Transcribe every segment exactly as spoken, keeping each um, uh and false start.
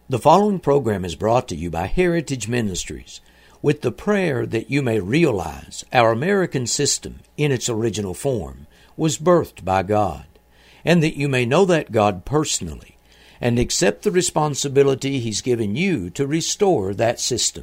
The following program is brought to you by Heritage Ministries, with the prayer that you may realize our American system in its original form was birthed by God, and that you may know that God personally and accept the responsibility He's given you to restore that system.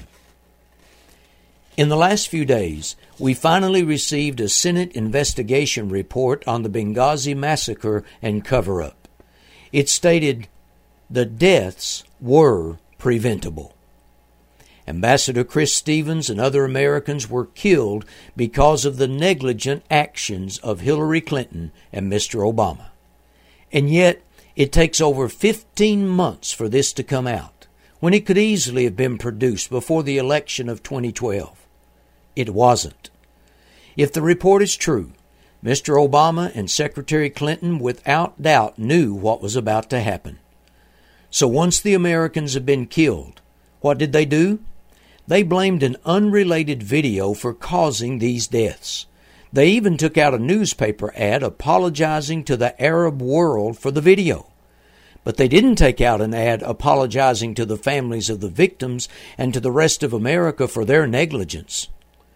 In the last few days, we finally received a Senate investigation report on the Benghazi massacre and cover-up. It stated the deaths were preventable. Ambassador Chris Stevens and other Americans were killed because of the negligent actions of Hillary Clinton and Mister Obama. And yet, it takes over fifteen months for this to come out, when it could easily have been produced before the election of twenty twelve. It wasn't. If the report is true, Mister Obama and Secretary Clinton without doubt knew what was about to happen. So once the Americans had been killed, what did they do? They blamed an unrelated video for causing these deaths. They even took out a newspaper ad apologizing to the Arab world for the video. But they didn't take out an ad apologizing to the families of the victims and to the rest of America for their negligence.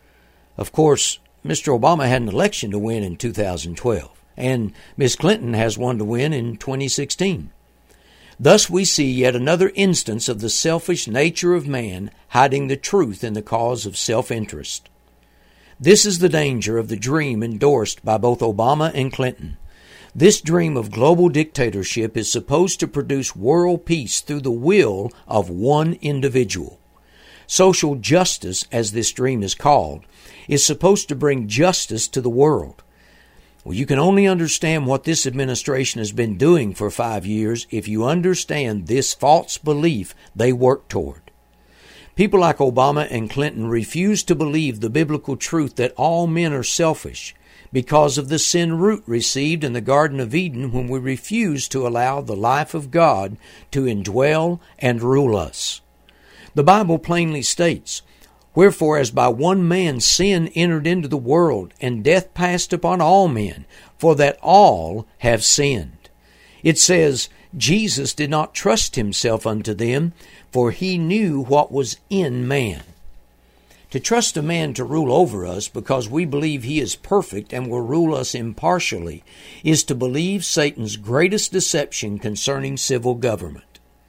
Of course, Mister Obama had an election to win in two thousand twelve, and Miz Clinton has one to win in twenty sixteen. Thus we see yet another instance of the selfish nature of man hiding the truth in the cause of self-interest. This is the danger of the dream endorsed by both Obama and Clinton. This dream of global dictatorship is supposed to produce world peace through the will of one individual. Social justice, as this dream is called, is supposed to bring justice to the world. Well, you can only understand what this administration has been doing for five years if you understand this false belief they work toward. People like Obama and Clinton refuse to believe the biblical truth that all men are selfish because of the sin root received in the Garden of Eden when we refuse to allow the life of God to indwell and rule us. The Bible plainly states, "Wherefore, as by one man sin entered into the world, and death passed upon all men, for that all have sinned." It says, Jesus did not trust himself unto them, for he knew what was in man. To trust a man to rule over us because we believe he is perfect and will rule us impartially is to believe Satan's greatest deception concerning civil government.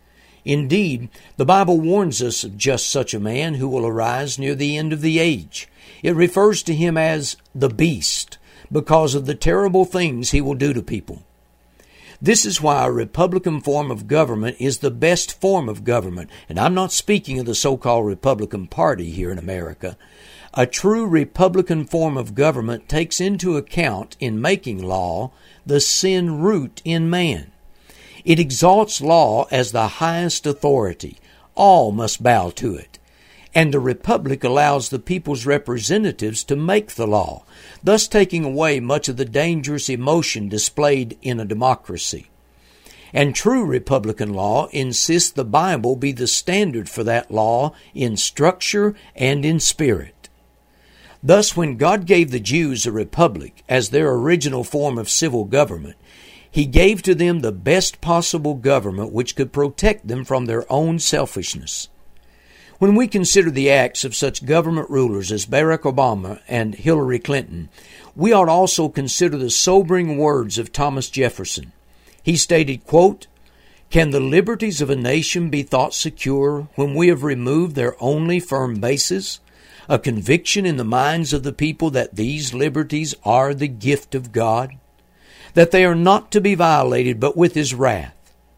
Indeed, the Bible warns us of just such a man who will arise near the end of the age. It refers to him as the beast because of the terrible things he will do to people. This is why a Republican form of government is the best form of government, and I'm not speaking of the so-called Republican Party here in America. A true Republican form of government takes into account in making law the sin root in man. It exalts law as the highest authority. All must bow to it. And the republic allows the people's representatives to make the law, thus taking away much of the dangerous emotion displayed in a democracy. And true Republican law insists the Bible be the standard for that law in structure and in spirit. Thus, when God gave the Jews a republic as their original form of civil government, He gave to them the best possible government which could protect them from their own selfishness. When we consider the acts of such government rulers as Barack Obama and Hillary Clinton, we ought also consider the sobering words of Thomas Jefferson. He stated, quote, "Can the liberties of a nation be thought secure when we have removed their only firm basis, a conviction in the minds of the people that these liberties are the gift of God, that they are not to be violated but with His wrath?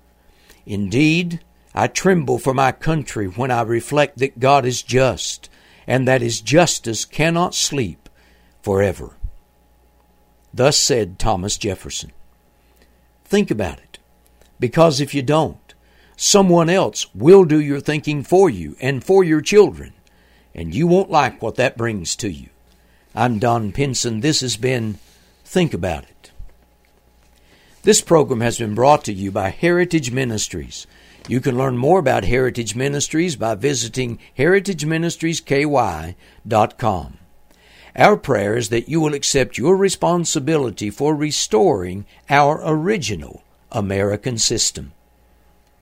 Indeed, I tremble for my country when I reflect that God is just, and that His justice cannot sleep forever." Thus said Thomas Jefferson. Think about it, because if you don't, someone else will do your thinking for you and for your children, and you won't like what that brings to you. I'm Don Pinson. This has been Think About It. This program has been brought to you by Heritage Ministries. You can learn more about Heritage Ministries by visiting heritage ministries k y dot com. Our prayer is that you will accept your responsibility for restoring our original American system.